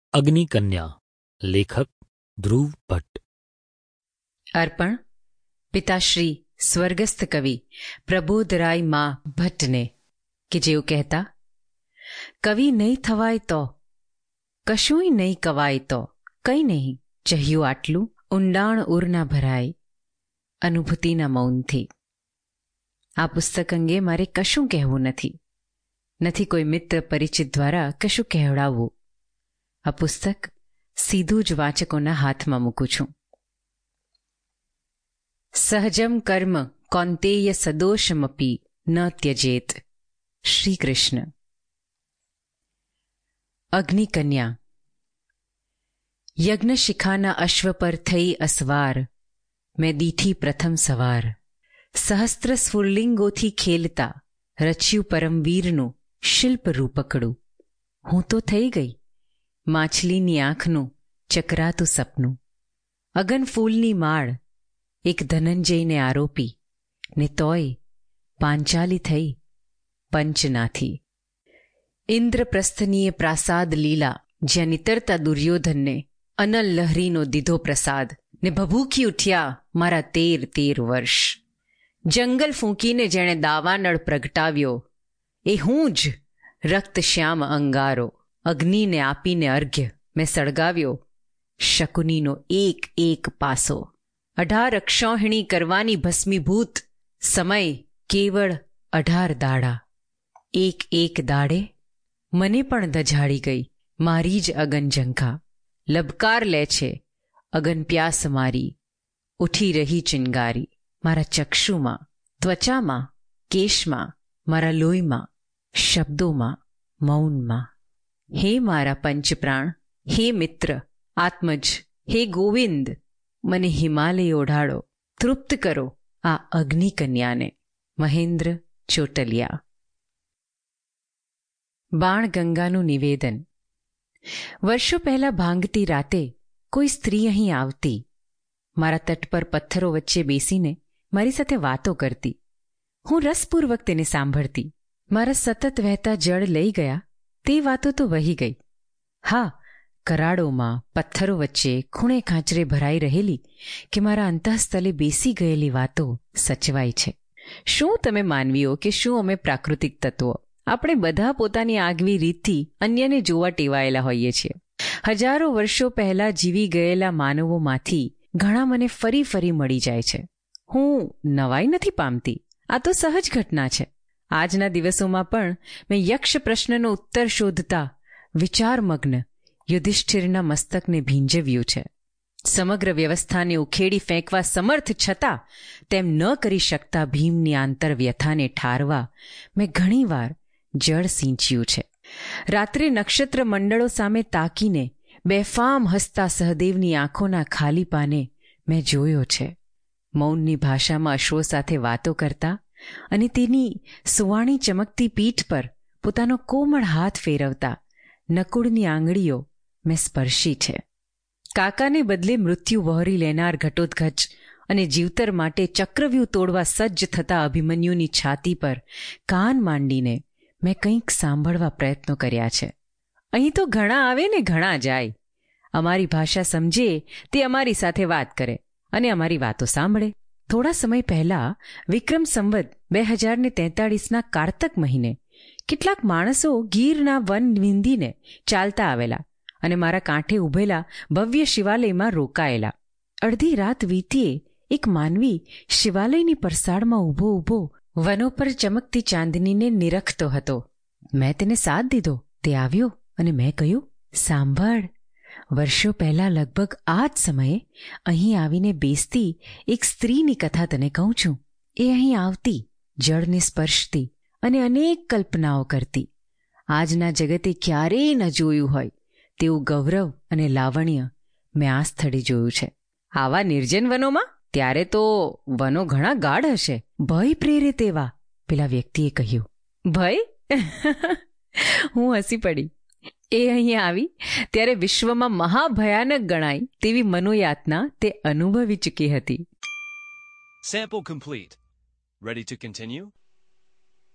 અગ્નિકન્યા, લેખક ધ્રુવ ભટ્ટ. અર્પણ પિતાશ્રી સ્વર્ગસ્થ કવિ પ્રબોધરાય મા ભટ્ટને, કે જેઓ કહેતા, કવિ નહીં થવાય તો કશુંય નહીં કવાય તો કંઈ નહીં, ચહ્યું આટલું ઊંડાણ ઉર ના ભરાય અનુભૂતિના મૌનથી. આ પુસ્તક અંગે મારે કશું કહેવું નથી કોઈ મિત્ર પરિચિત દ્વારા કશું કહેવડાવવું. આ પુસ્તક સીધું જ વાચકોના હાથમાં મૂકું છું. સહજમ કર્મ કૌંતેય સદોષમપી ન ત્યજેત. શ્રી કૃષ્ણ. અગ્નિકન્યા. યજ્ઞશિખાના અશ્વ પર થઈ અસવાર, મેં દીઠી પ્રથમ સવાર. સહસ્ત્ર સ્ફુલ્લિંગોથી ખેલતા રચ્યું પરમવીરનું શિલ્પ રૂપકડું. હું તો થઈ ગઈ માછલીની આંખનું ચકરાતું સપનું. અગન ફૂલની માળ એક ધનંજયને આરોપી, ને તોય પાંચાલી થઈ પંચનાથી. ઇન્દ્રપ્રસ્થનીય પ્રાસાદ લીલા, જ્યાં નિતરતા દુર્યોધનને અનલ લહરીનો દીધો પ્રસાદ, ને ભભૂકી ઉઠ્યા મારા 13 વર્ષ. જંગલ ફૂંકીને જેણે દાવાનળ પ્રગટાવ્યો, એ હું જ રક્તશ્યામ અંગારો. અગ્નિને આપીને અર્ઘ્ય મેં સળગાવ્યો શકુનીનો એક પાસો. 18 અક્ષૌહિણી કરવાની ભસ્મીભૂત, સમય કેવળ 18 દાડા. એક દાડે મને પણ દઝાડી ગઈ મારી જ અગન ઝંખા. લબકાર લે છે અગન પ્યાસ મારી, ઉઠી રહી ચિનગારી. મારા ચક્ષુમાં, ત્વચામાં, કેશમાં, મારા લોહીમાં, શબ્દોમાં, મૌનમાં. હે મારા પંચપ્રાણ, હે મિત્ર આત્મજ, હે ગોવિંદ, મને હિમાલય ઓઢાડો, તૃપ્ત કરો આ અગ્નિકન્યાને. મહેન્દ્ર ચોટલિયા. બાણગંગાનું નિવેદન. વર્ષો પહેલાં ભાંગતી રાતે કોઈ સ્ત્રી અહીં આવતી, મારા તટ પર પથ્થરો વચ્ચે બેસીને મારી સાથે વાતો કરતી. હું રસપૂર્વક તેને સાંભળતી. મારા સતત વહેતા જળ લઈ ગયા તે વાતો તો વહી ગઈ. હા, કરાડોમાં પથ્થરો વચ્ચે ખૂણે ખાંચરે ભરાઈ રહેલી કે મારા અંતઃસ્થલે બેસી ગયેલી વાતો સચવાય છે. શું તમે માનવીઓ કે શું અમે પ્રાકૃતિક તત્વો, આપણે બધા પોતાની આગવી રીતથી અન્યને જોવા ટેવાયેલા હોઈએ છીએ. હજારો વર્ષો પહેલાં જીવી ગયેલા માનવોમાંથી ઘણા મને ફરી મળી જાય છે. હું નવાઈ નથી પામતી, આ તો સહજ ઘટના છે. આજના દિવસોમાં પણ મેં યક્ષ પ્રશ્નનો ઉત્તર શોધતા વિચારમગ્ન યુધિષ્ઠિરના મસ્તકને ભીંજવ્યું છે. સમગ્ર વ્યવસ્થાને ઉખેડી ફેંકવા સમર્થ છતાં તેમ ન કરી શકતા ભીમની આંતરવ્યથાને ઠારવા મેં ઘણીવાર જળ સિંચ્યું છે. રાત્રે નક્ષત્ર મંડળો સામે તાકીને બેફામ હસતા સહદેવની આંખોના ખાલી પાને મેં જોયો છે. મૌનની ભાષામાં અશ્વો સાથે વાતો કરતા અને તેની સુવાણી ચમકતી પીઠ પર પોતાનો કોમળ હાથ ફેરવતા નકુળની આંગળીઓ મેં સ્પર્શી છે. કાકાને બદલે મૃત્યુ વહોરી લેનાર ઘટોત્કચ અને જીવતર માટે ચક્રવ્યૂહ તોડવા સજ્જ થતા અભિમન્યુની છાતી પર કાન માંડીને મેં કંઈક સાંભળવા પ્રયત્નો કર્યા છે. અહીં તો ઘણા આવે ને ઘણા જાય. અમારી ભાષા સમજે તે અમારી સાથે વાત કરે અને અમારી વાતો સાંભળે. થોડા સમય પહેલાં વિક્રમ સંવત 2043ના કારતક મહિને કેટલાક માણસો ગીરના વન વિંધીને ચાલતા આવેલા અને મારા કાંઠે ઊભેલા ભવ્ય શિવાલયમાં રોકાયેલા. અડધી રાત વીતીએ એક માનવી શિવાલયની પરસાળમાં ઊભો વનો પર ચમકતી ચાંદનીને નિરખતો હતો. મેં તેને સાથ દીધો. તે આવ્યો અને મેં કહ્યું, સાંભળ, વર્ષો પહેલાં લગભગ આ જ સમયે અહીં આવીને બેસતી એક સ્ત્રીની કથા તને કહું છું. એ અહીં આવતી, જળને સ્પર્શતી અને અનેક કલ્પનાઓ કરતી. આજના જગતે ક્યારેય ન જોયું હોય તેવું ગૌરવ અને લાવણ્ય મેં આ સ્થળે જોયું છે. આવા નિર્જન વનોમાં? ત્યારે તો વનો ઘણા ગાઢ હશે. ભય પ્રેરે તેવા, પેલા વ્યક્તિએ કહ્યું. ભય? હું હસી પડી. એ અહીં આવી ત્યારે વિશ્વમાં મહાભયાનક ગણાય તેવી મનોયાતના તે અનુભવી ચૂકી હતી. Sample complete. Ready to continue?